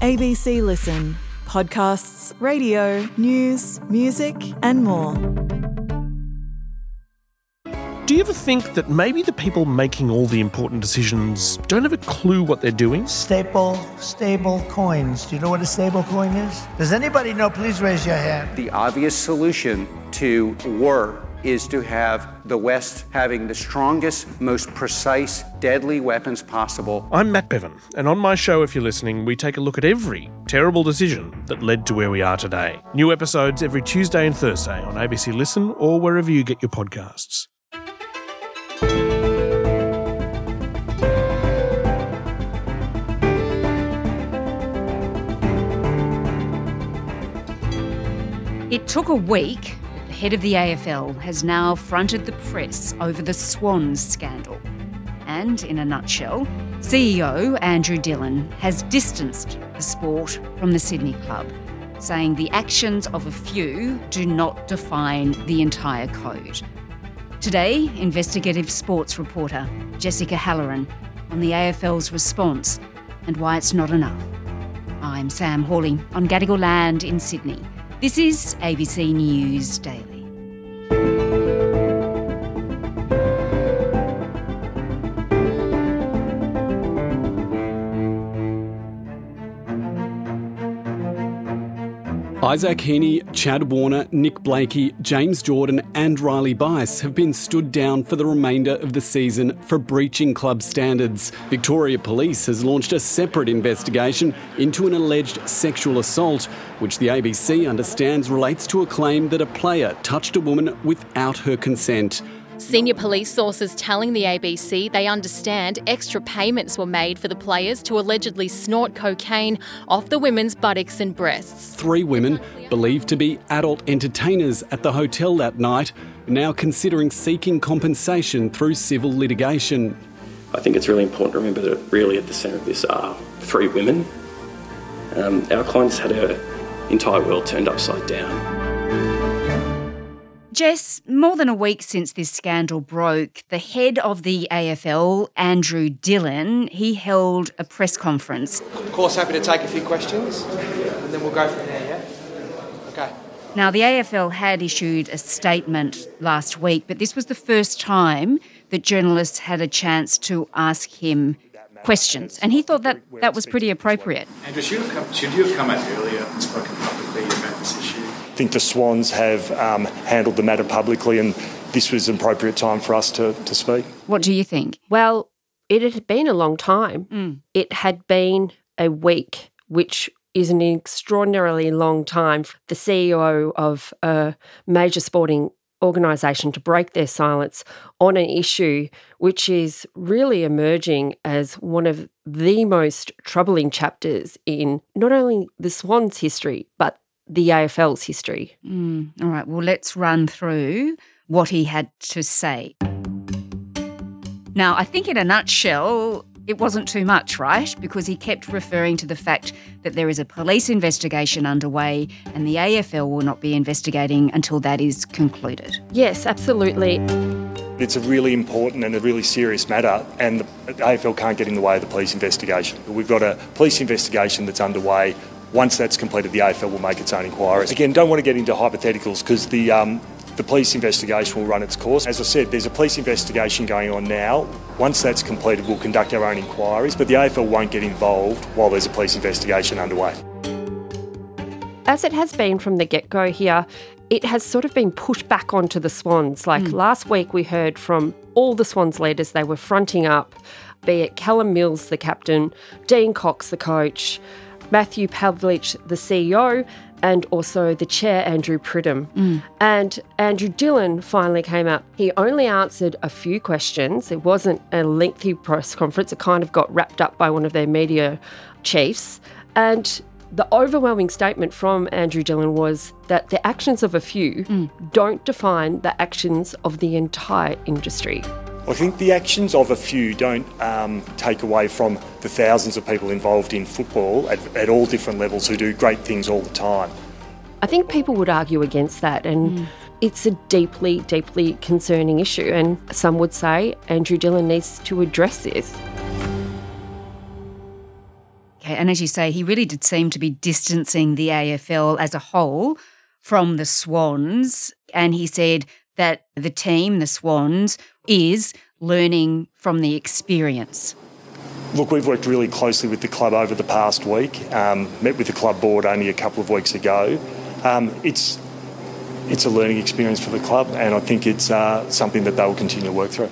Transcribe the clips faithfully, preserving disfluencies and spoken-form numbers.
A B C Listen. Podcasts, radio, news, music and more. Do you ever think that maybe the people making all the important decisions don't have a clue what they're doing? Staple, stable coins. Do you know what a stable coin is? Does anybody know? Please raise your hand. The obvious solution to war is to have the West having the strongest, most precise, deadly weapons possible. I'm Matt Bevan, and on my show, if you're listening, we take a look at every terrible decision that led to where we are today. New episodes every Tuesday and Thursday on A B C Listen or wherever you get your podcasts. It took a week. The head of the A F L has now fronted the press over the Swans scandal. And, in a nutshell, C E O Andrew Dillon has distanced the sport from the Sydney club, saying the actions of a few do not define the entire code. Today, investigative sports reporter Jessica Halloran on the A F L's response and why it's not enough. I'm Sam Hawley on Gadigal land in Sydney. This is A B C News Daily. Isaac Heaney, Chad Warner, Nick Blakey, James Jordan and Riley Bice have been stood down for the remainder of the season for breaching club standards. Victoria Police has launched a separate investigation into an alleged sexual assault, which the A B C understands relates to a claim that a player touched a woman without her consent. Senior police sources telling the A B C they understand extra payments were made for the players to allegedly snort cocaine off the women's buttocks and breasts. Three women, believed to be adult entertainers at the hotel that night, now considering seeking compensation through civil litigation. I think it's really important to remember that really at the centre of this are three women. Um, our clients had her entire world turned upside down. Jess, more than a week since this scandal broke, the head of the A F L, Andrew Dillon, he held a press conference. Of course, happy to take a few questions and then we'll go from there, yeah? Okay. Now, the A F L had issued a statement last week, but this was the first time that journalists had a chance to ask him questions, and he thought that that was pretty appropriate. Andrew, should you have come, should you have come out earlier and spoken publicly about this issue? I think the Swans have um, handled the matter publicly and this was an appropriate time for us to, to speak. What do you think? Well, it had been a long time. Mm. It had been a week, which is an extraordinarily long time for the C E O of a major sporting organisation to break their silence on an issue which is really emerging as one of the most troubling chapters in not only the Swans' history, but the A F L's history. Mm, all right, well, let's run through what he had to say. Now, I think in a nutshell, it wasn't too much, right? Because he kept referring to the fact that there is a police investigation underway and the A F L will not be investigating until that is concluded. Yes, absolutely. It's a really important and a really serious matter and the A F L can't get in the way of the police investigation. We've got a police investigation that's underway. Once that's completed, the A F L will make its own inquiries. Again, don't want to get into hypotheticals because the um, the police investigation will run its course. As I said, there's a police investigation going on now. Once that's completed, we'll conduct our own inquiries, but the A F L won't get involved while there's a police investigation underway. As it has been from the get-go here, it has sort of been pushed back onto the Swans. Like mm. last week we heard from all the Swans leaders, they were fronting up, be it Callum Mills, the captain, Dean Cox, the coach, Matthew Pavlich, the C E O, and also the chair, Andrew Pridham. Mm. And Andrew Dillon finally came out. He only answered a few questions. It wasn't a lengthy press conference. It kind of got wrapped up by one of their media chiefs. And the overwhelming statement from Andrew Dillon was that the actions of a few mm. don't define the actions of the entire industry. I think the actions of a few don't um, take away from the thousands of people involved in football at, at all different levels who do great things all the time. I think people would argue against that, and mm. it's a deeply, deeply concerning issue, and some would say Andrew Dillon needs to address this. Okay, and as you say, he really did seem to be distancing the A F L as a whole from the Swans, and he said that the team, the Swans, is learning from the experience. Look, we've worked really closely with the club over the past week, um, met with the club board only a couple of weeks ago. Um, it's it's a learning experience for the club, and I think it's uh, something that they will continue to work through.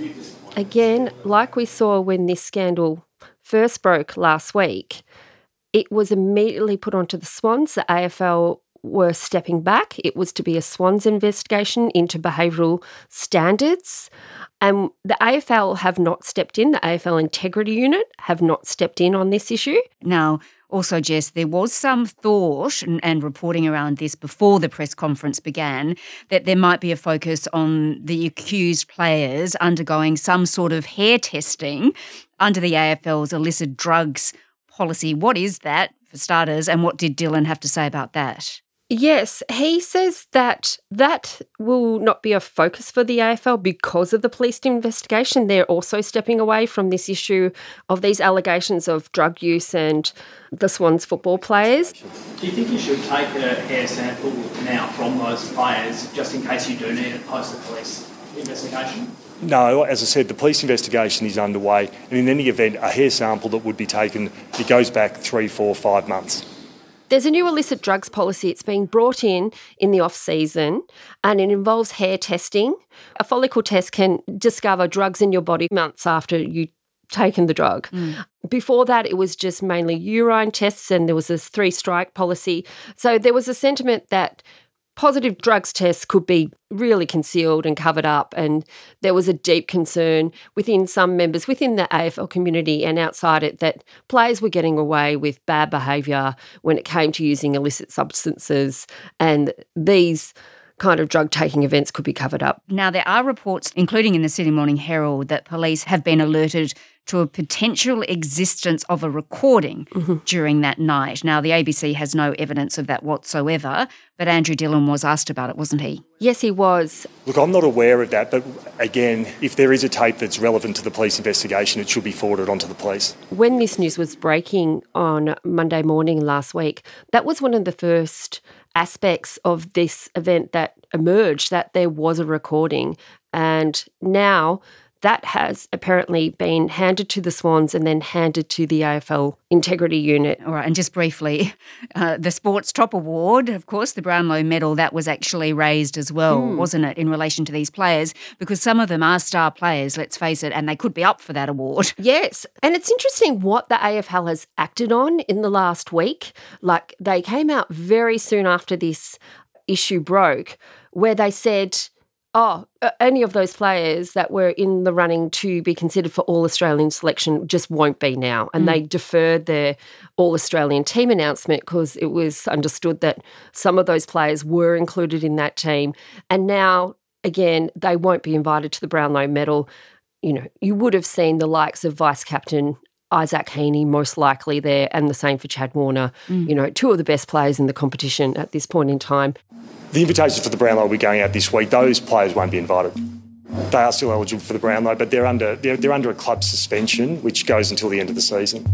Again, like we saw when this scandal first broke last week, it was immediately put onto the Swans. The A F L were stepping back. It was to be a Swans investigation into behavioural standards. And the A F L have not stepped in. The A F L Integrity Unit have not stepped in on this issue. Now, also, Jess, there was some thought and, and reporting around this before the press conference began that there might be a focus on the accused players undergoing some sort of hair testing under the A F L's illicit drugs policy. What is that, for starters, and what did Dillon have to say about that? Yes, he says that that will not be a focus for the A F L because of the police investigation. They're also stepping away from this issue of these allegations of drug use and the Swans football players. Do you think you should take a hair sample now from those players just in case you do need it post the police investigation? No, as I said, the police investigation is underway, and in any event, a hair sample that would be taken, it goes back three, four, five months. There's a new illicit drugs policy. It's being brought in in the off-season, and it involves hair testing. A follicle test can discover drugs in your body months after you've taken the drug. Mm. Before that, it was just mainly urine tests, and there was this three-strike policy. So there was a sentiment that positive drugs tests could be really concealed and covered up, and there was a deep concern within some members within the A F L community and outside it that players were getting away with bad behaviour when it came to using illicit substances, and these kind of drug-taking events could be covered up. Now, there are reports, including in the Sydney Morning Herald, that police have been alerted to a potential existence of a recording mm-hmm. during that night. Now, the A B C has no evidence of that whatsoever, but Andrew Dillon was asked about it, wasn't he? Yes, he was. Look, I'm not aware of that, but again, if there is a tape that's relevant to the police investigation, it should be forwarded on to the police. When this news was breaking on Monday morning last week, that was one of the first aspects of this event that emerged, that there was a recording. And now that has apparently been handed to the Swans and then handed to the A F L Integrity Unit. All right, and just briefly, uh, the Sports Top Award, of course, the Brownlow Medal, that was actually raised as well, mm. wasn't it, in relation to these players? Because some of them are star players, let's face it, and they could be up for that award. Yes, and it's interesting what the A F L has acted on in the last week. Like, they came out very soon after this issue broke where they said, oh, any of those players that were in the running to be considered for All-Australian selection just won't be now. And mm. they deferred their All-Australian team announcement because it was understood that some of those players were included in that team. And now, again, they won't be invited to the Brownlow Medal. You know, you would have seen the likes of Vice-Captain Isaac Heaney most likely there, and the same for Chad Warner, mm. you know, two of the best players in the competition at this point in time. The invitations for the Brownlow will be going out this week. Those players won't be invited. They are still eligible for the Brownlow, but they're under they're, they're under a club suspension, which goes until the end of the season.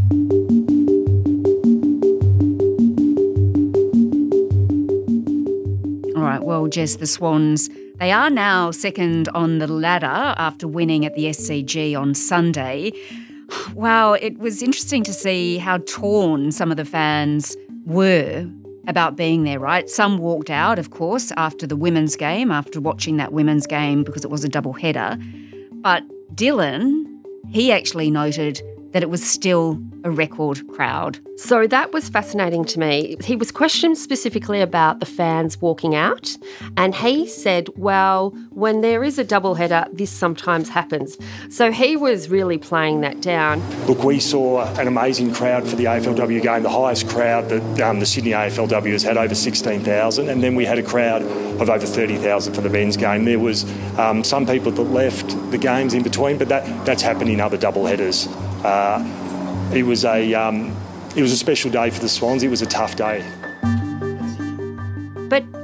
All right, well, Jess, the Swans, they are now second on the ladder after winning at the S C G on Sunday. Wow, it was interesting to see how torn some of the fans were about being there, right? Some walked out, of course, after the women's game, after watching that women's game because it was a double header. But Dillon, he actually noted that it was still a record crowd. So that was fascinating to me. He was questioned specifically about the fans walking out, and he said, well, when there is a double header, this sometimes happens. So he was really playing that down. Look, we saw an amazing crowd for the A F L W game, the highest crowd that um, the Sydney A F L W has had, over sixteen thousand, and then we had a crowd of over thirty thousand for the men's game. There was um, some people that left the games in between, but that, that's happened in other double headers. Uh, it was a um, it was a special day for the Swans. It was a tough day. But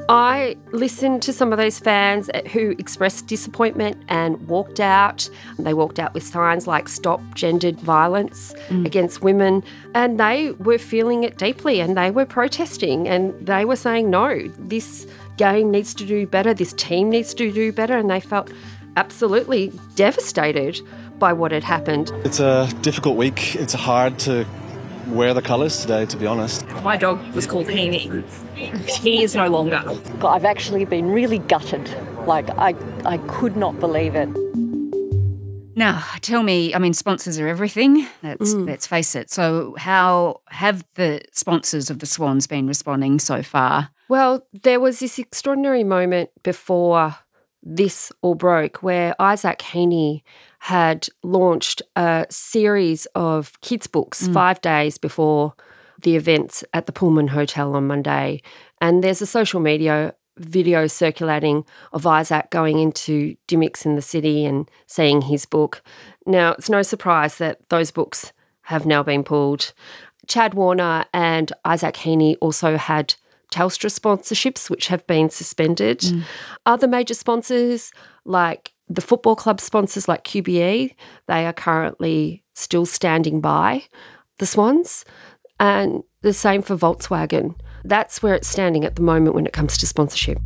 I listened to some of those fans who expressed disappointment and walked out. They walked out with signs like "Stop Gendered Violence mm. Against Women," and they were feeling it deeply and they were protesting and they were saying, no, this game needs to do better, this team needs to do better, and they felt absolutely devastated by what had happened. It's a difficult week. It's hard to wear the colours today, to be honest. My dog was called Heaney. He is no longer. I've actually been really gutted. Like, I, I could not believe it. Now, tell me, I mean, sponsors are everything, let's, mm. let's face it. So how have the sponsors of the Swans been responding so far? Well, there was this extraordinary moment before this all broke where Isaac Heaney had launched a series of kids' books mm. five days before the events at the Pullman Hotel on Monday. And there's a social media video circulating of Isaac going into Dymocks in the city and seeing his book. Now, it's no surprise that those books have now been pulled. Chad Warner and Isaac Heaney also had Telstra sponsorships, which have been suspended. Mm. Other major sponsors, like the football club sponsors like Q B E, they are currently still standing by the Swans, and the same for Volkswagen. That's where it's standing at the moment when it comes to sponsorship.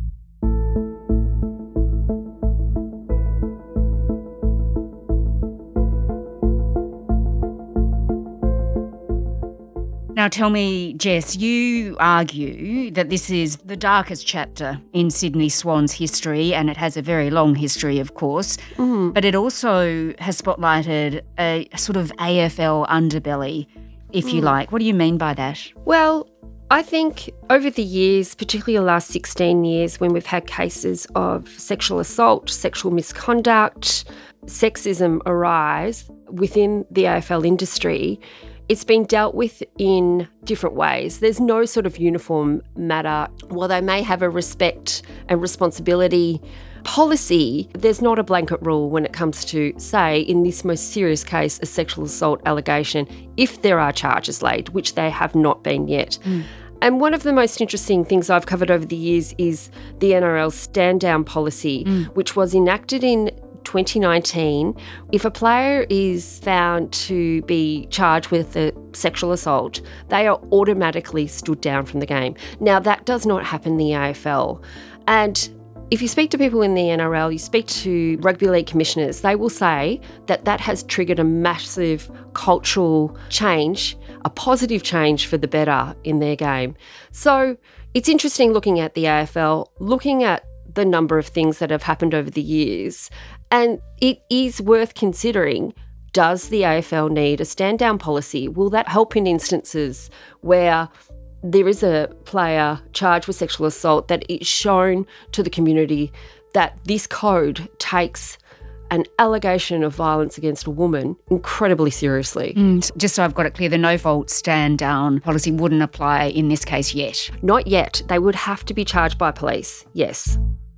Now tell me, Jess, you argue that this is the darkest chapter in Sydney Swans history, and it has a very long history, of course, mm. but it also has spotlighted a sort of A F L underbelly, if mm. you like. What do you mean by that? Well, I think over the years, particularly the last sixteen years, when we've had cases of sexual assault, sexual misconduct, sexism arise within the A F L industry, it's been dealt with in different ways. There's no sort of uniform matter. While they may have a respect and responsibility policy, there's not a blanket rule when it comes to, say, in this most serious case, a sexual assault allegation, if there are charges laid, which they have not been yet. Mm. And one of the most interesting things I've covered over the years is the N R L's stand-down policy, mm. which was enacted in twenty nineteen. If a player is found to be charged with a sexual assault, they are automatically stood down from the game. Now, that does not happen in the A F L. And if you speak to people in the N R L, you speak to rugby league commissioners, they will say that that has triggered a massive cultural change, a positive change for the better in their game. So it's interesting looking at the A F L, looking at the number of things that have happened over the years, and it is worth considering, does the A F L need a stand-down policy? Will that help in instances where there is a player charged with sexual assault, that it's shown to the community that this code takes an allegation of violence against a woman incredibly seriously? Mm, just so I've got it clear, the no-fault stand-down policy wouldn't apply in this case yet? Not yet. They would have to be charged by police, yes.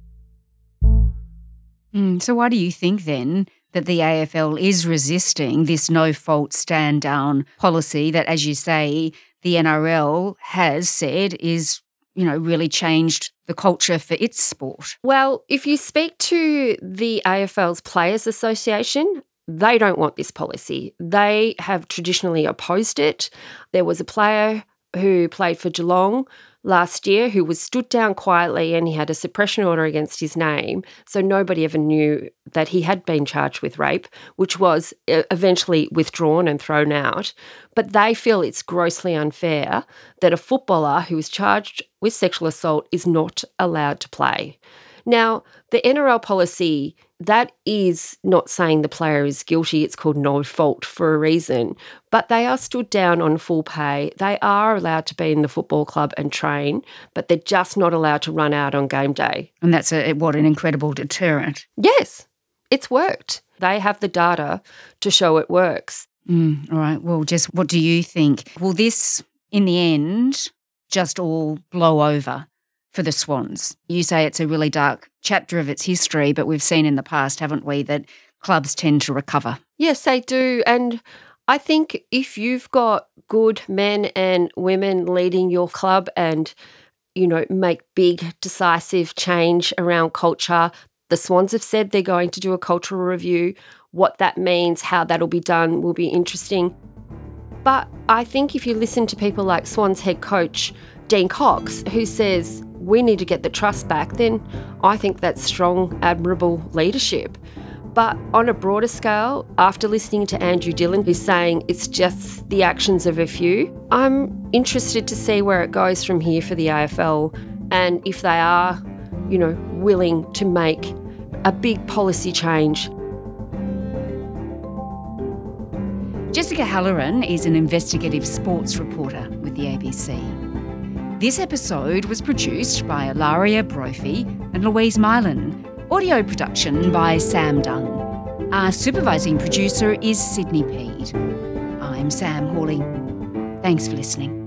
Mm, so why do you think then that the A F L is resisting this no-fault stand-down policy that, as you say, the N R L has said is, you know, really changed the culture for its sport? Well, if you speak to the A F L's Players Association, they don't want this policy. They have traditionally opposed it. There was a player who played for Geelong last year who was stood down quietly, and he had a suppression order against his name, so nobody ever knew that he had been charged with rape, which was eventually withdrawn and thrown out. But they feel it's grossly unfair that a footballer who is charged with sexual assault is not allowed to play. Now, the N R L policy, that is not saying the player is guilty. It's called no fault for a reason. But they are stood down on full pay. They are allowed to be in the football club and train, but they're just not allowed to run out on game day. And that's a, what an incredible deterrent. Yes, it's worked. They have the data to show it works. Mm, all right. Well, Jess, what do you think? Will this, in the end, just all blow over for the Swans? You say it's a really dark chapter of its history, but we've seen in the past, haven't we, that clubs tend to recover. Yes, they do. And I think if you've got good men and women leading your club and you know, make big, decisive change around culture. The Swans have said they're going to do a cultural review. What that means, how that'll be done will be interesting. But I think if you listen to people like Swans head coach Dean Cox, who says we need to get the trust back, then I think that's strong, admirable leadership. But on a broader scale, after listening to Andrew Dillon, who's saying it's just the actions of a few, I'm interested to see where it goes from here for the A F L and if they are, you know, willing to make a big policy change. Jessica Halloran is an investigative sports reporter with the A B C. This episode was produced by Ilaria Brophy and Louise Mylan. Audio production by Sam Dunn. Our supervising producer is Sydney Peed. I'm Sam Hawley. Thanks for listening.